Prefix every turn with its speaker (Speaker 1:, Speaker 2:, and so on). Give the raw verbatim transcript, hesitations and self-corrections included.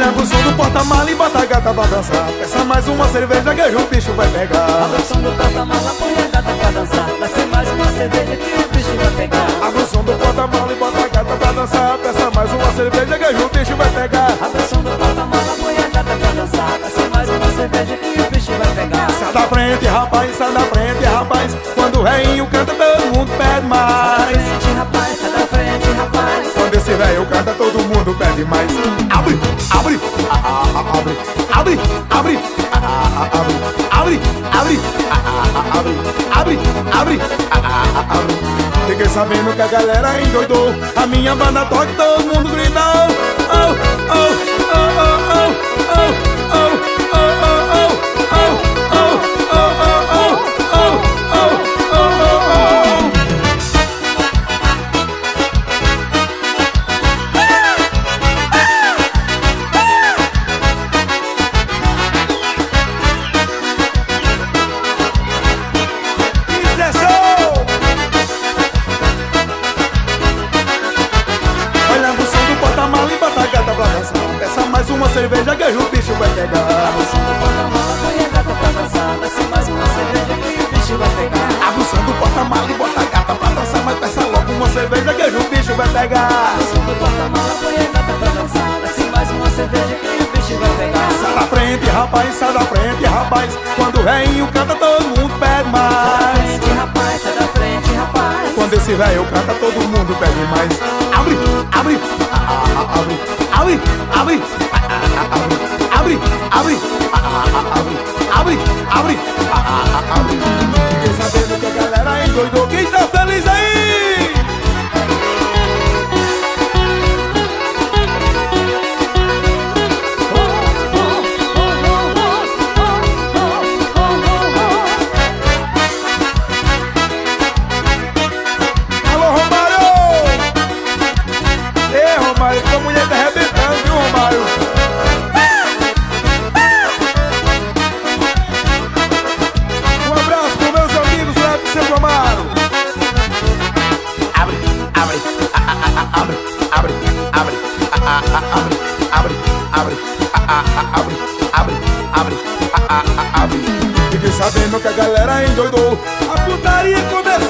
Speaker 1: Olha pro som do porta-mala e bota a gata pra dançar. Peça mais uma cerveja que hoje o bicho vai pegar.
Speaker 2: Abre o som do porta-mala, põe a gata pra dançar. Vai ser mais uma cerveja que o bicho vai pegar.
Speaker 1: Abre o som do porta-mala e bota a gata pra dançar. Peça mais uma cerveja que hoje o bicho vai pegar.
Speaker 2: Abre o som do porta-mala, põe a gata pra dançar. Vai ser mais uma cerveja que o bicho vai pegar.
Speaker 1: Sai da frente, rapaz, sai da frente, rapaz. Quando o reinho canta, todo mundo pede mais.
Speaker 2: Sai da frente, rapaz, sai da frente, rapaz.
Speaker 1: Quando esse velho canta, todo mundo pede mais. Abre, abre, a, a, a, abre, abre, abre, a, a, a, abre, abre, abre, a, a, a, abre, abre, abre, a, a, a, abre. Fiquei sabendo que a galera endoidou. A minha banda toca e todo mundo gritou. Oh, oh, oh, oh, oh, oh, oh. Peça mais uma cerveja que hoje o bicho vai pegar.
Speaker 2: Abre o som do porta-mala, põe a gata pra dançar. Vai ser mais uma cerveja que o bicho vai pegar.
Speaker 1: Abre o som do porta-mala e bota a gata pra dançar. Mas peça logo uma cerveja que hoje o bicho vai pegar.
Speaker 2: Abre o som do porta-mala, põe a gata pra dançar. Vai ser mais uma cerveja que o bicho vai pegar.
Speaker 1: Sai da frente, rapaz, sai da frente, rapaz. Quando o reinho canta, todo mundo pede mais.
Speaker 2: Sai da frente, rapaz, sai da frente, rapaz.
Speaker 1: Quando esse velho canta, todo mundo pede mais. Abre, abre, a, a, a, abre, abre, abre, a, a, a, abre, abre, abre, a, a, a, abre, abre, abre, a, a, a, abre. Fiquei sabendo que a galera endoidou. Quem tá feliz aí? Alô, Romário! Ei, Romário, tua mulher tá arrebentando, viu, Romário? Um abraço pros meus amigos lá do seu Romário. Abre, abre, a, a, a, abre, abre, abre, a, a, a, abre, abre, abre, a, a, a, abre, abre, abre, a, a, a, abre. Fiquei sabendo que a galera endoidou. A putaria começou.